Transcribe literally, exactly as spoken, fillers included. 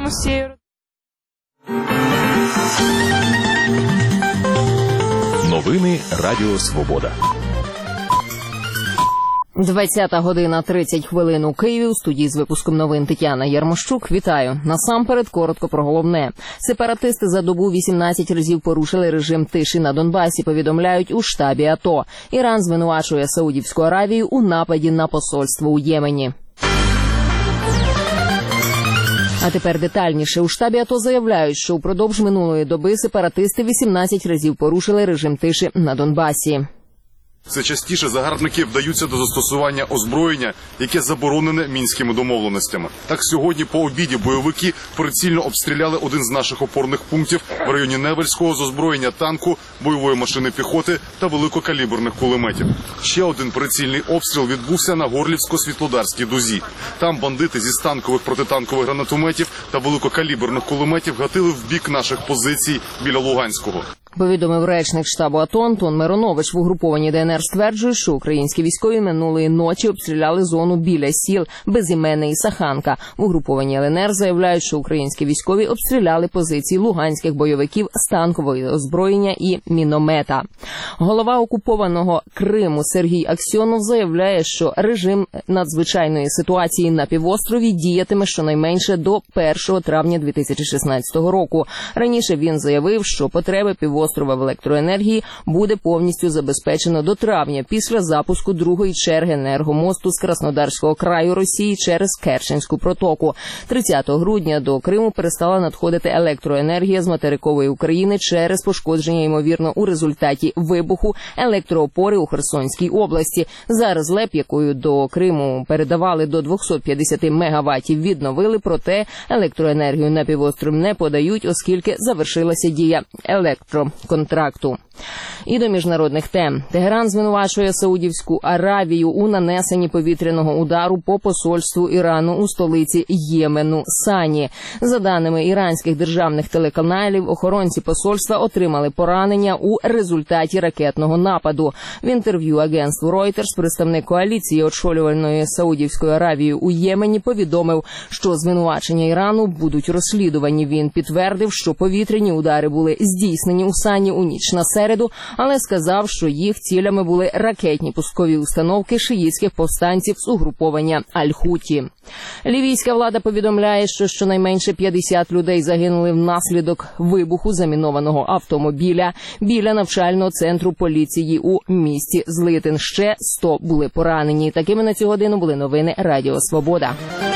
Вітаємо з цією. Новини Радіо Свобода. двадцята година тридцять хвилин у Києві. У студії з випуском новин Тетяна Ярмощук. Вітаю. Насамперед, коротко про головне. Сепаратисти за добу вісімнадцять разів порушили режим тиші на Донбасі, повідомляють у штабі АТО. Іран звинувачує Саудівську Аравію у нападі на посольство у Ємені. А тепер детальніше. У штабі АТО заявляють, що упродовж минулої доби сепаратисти вісімнадцять разів порушили режим тиші на Донбасі. Все частіше загарбники вдаються до застосування озброєння, яке заборонене мінськими домовленостями. Так сьогодні по обіді бойовики прицільно обстріляли один з наших опорних пунктів в районі Невельського з озброєння танку, бойової машини піхоти та великокаліберних кулеметів. Ще один прицільний обстріл відбувся на Горлівсько-Світлодарській дузі. Там бандити зі станкових протитанкових гранатометів та великокаліберних кулеметів гатили в бік наших позицій біля Луганського. Повідомив речник штабу АТО Антон Миронович. В угрупованні ДНР стверджують, що українські військові минулої ночі обстріляли зону біля сіл Безіменне і Саханка. В угрупованні ЛНР заявляють, що українські військові обстріляли позиції луганських бойовиків з танкового озброєння і міномета. Голова окупованого Криму Сергій Аксьонов заявляє, що режим надзвичайної ситуації на півострові діятиме щонайменше до першого травня дві тисячі шістнадцятого року. Раніше він заявив, що потреби півострова острова в електроенергії буде повністю забезпечено до травня після запуску другої черги енергомосту з Краснодарського краю Росії через Керченську протоку. тридцятого грудня до Криму перестала надходити електроенергія з материкової України через пошкодження, ймовірно, у результаті вибуху електроопори у Херсонській області. Зараз ЛЕП, якою до Криму передавали до двохсот п'ятдесят мегаваттів, відновили, проте електроенергію на півострів не подають, оскільки завершилася дія електро контракту. І до міжнародних тем. Тегеран звинувачує Саудівську Аравію у нанесенні повітряного удару по посольству Ірану у столиці Ємену Сані. За даними іранських державних телеканалів, охоронці посольства отримали поранення у результаті ракетного нападу. В інтерв'ю агентству Reuters представник коаліції, очолюваної Саудівською Аравією у Ємені, повідомив, що звинувачення Ірану будуть розслідувані. Він підтвердив, що повітряні удари були здійснені у Сані у ніч на середу, але сказав, що їх цілями були ракетні пускові установки шиїтських повстанців з угруповання Аль-Хуті. Лівійська влада повідомляє, що щонайменше п'ятдесят людей загинули внаслідок вибуху замінованого автомобіля біля навчального центру поліції у місті Злитин. Ще сто були поранені. Такими на цю годину були новини Радіо Свобода.